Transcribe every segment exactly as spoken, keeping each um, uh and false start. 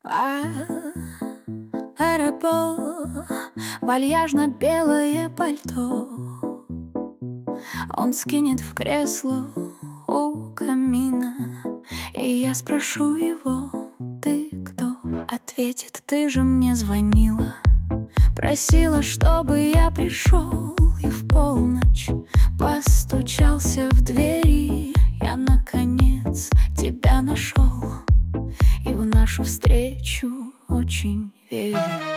А аэропорт, вальяжно-белое пальто. Он скинет в кресло у камина, и я спрошу его: ты кто? Ответит: ты же мне звонила, просила, чтобы я пришел. И в полночь постучался в двери. Я наконец тебя нашел, и в нашу встречу очень верю.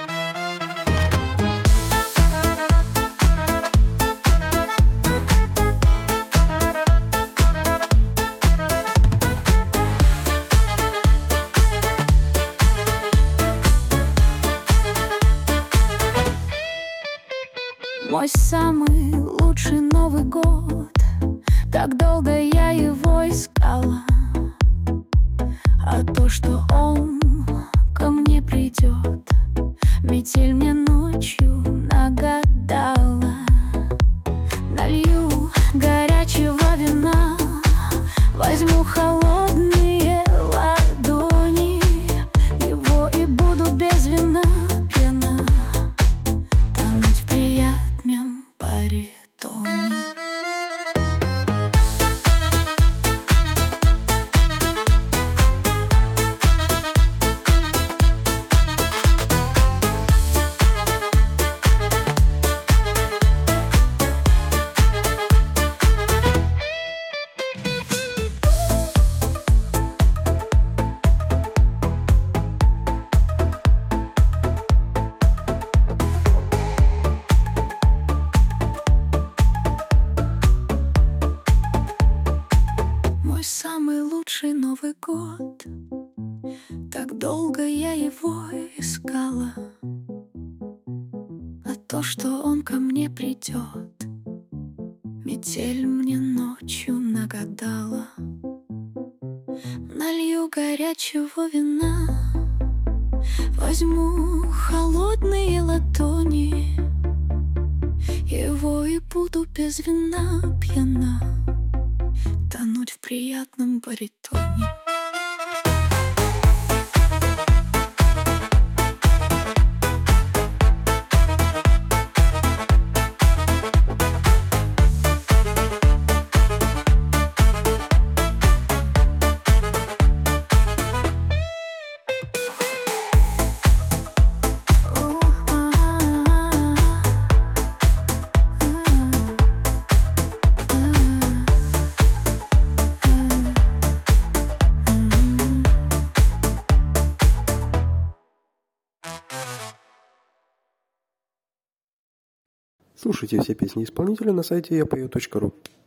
Мой самый лучший Новый год, так долго я его искала. А то, что он ко мне придет, метель мне ночью нагадала. Налью горячего вина, возьму холодные ладони его, и буду без вина пьяна, тонуть в приятном баритоне. Самый лучший Новый год, так долго я его искала. А то, что он ко мне придет, метель мне ночью нагадала. Налью горячего вина, возьму холодные ладони его, и буду без вина пьяна, тонуть в приятном баритоне. Слушайте все песни исполнителя на сайте я пою точка ру.